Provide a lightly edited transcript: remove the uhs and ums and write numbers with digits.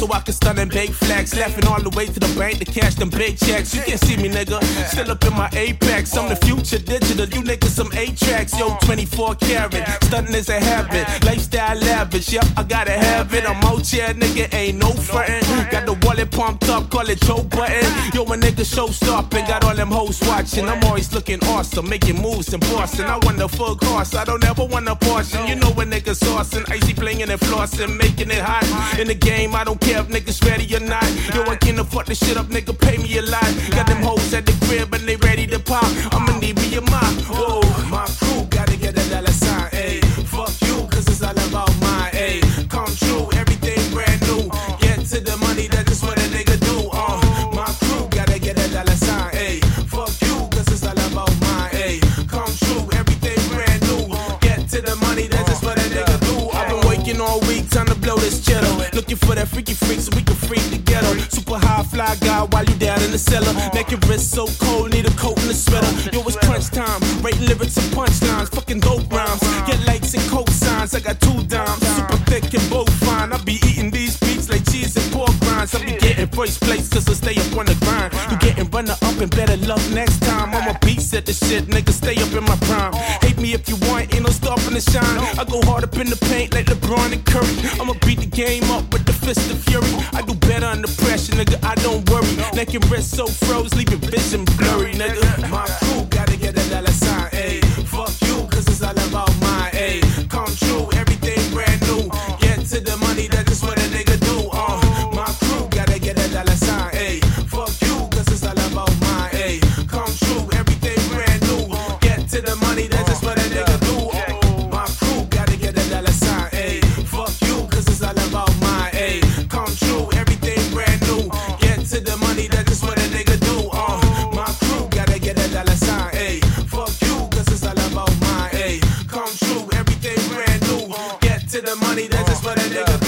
so I can stun and bake flags. Laughing all the way to the bank to cash them big checks. You can't see me, nigga, still up in my apex. I'm the future digital, you niggas some 8 tracks. Yo, 24 karat, stunting is a habit. Lifestyle lavish, yep, I gotta have it. I'm out here, nigga, ain't no frontin'. Got the wallet pumped up, call it Joe Button. Yo, a nigga show stopping, got all them hoes watching. I'm always looking awesome, making moves in Boston. I want the full course, I don't ever want a portion. You know when niggas saucing, icy blingin' and flossing, making it hot. In the game, I don't care if niggas ready or not. Yo, I can't fuck this shit up, nigga, pay me a lot. Got them hoes at the crib and they ready to pop. I'ma need me a mop. Whoa, my crew gotta get a dollar sign, ayy. Fuck you, cause it's all about mine, ayy. Come true, everything brand new. Get to the money, that's just what a nigga do. My crew gotta get a dollar sign, ayy. Fuck you, cause it's all about mine, ayy. Come true, everything brand new. Get to the money, that's just what a nigga do. I've been waking all week, time to blow this cheddar. Looking for that freaky freak so we can freak together. Super high fly guy while you down in the cellar. Neck and wrist so cold, need a coat and a sweater. Yo, it's crunch time, writing lyrics and punchlines. Fucking dope rhymes, get likes and coke signs. I got 2 dimes, super thick and both fine. I be eating these beats like cheese and pork rinds. I be getting first place cause I stay up on the grind. You getting runner up and better luck next time. I'm a beast at the shit, nigga, stay up in my prime. Hate me if you want, ain't no stopping to shine. I go hard up in the paint like LeBron and Curry. I'ma beat the game up with the fist of fury. I do better under pressure, nigga, I don't worry. Neck and wrist so froze, leaving vision blurry, nigga. My crew gotta get a dollar sign, ayy. Fuck you, cause it's all about mine, ayy. Come true, everything brand new. Get to the money, that's just what a nigga do. My crew gotta get a dollar sign, ayy. Fuck you, cause it's all about mine, ayy. Come true, everything brand new. Get to the money, that's just what a nigga do. My crew gotta get a dollar sign, ayy. Fuck you, cause it's all about mine, ayy. Come true, everything brand new. Get to the money, that's just what a nigga do. My crew gotta get a dollar sign, ayy. Fuck you, cause it's all about mine, ayy. Come true, everything brand new. Get to the money, that's just what a nigga do.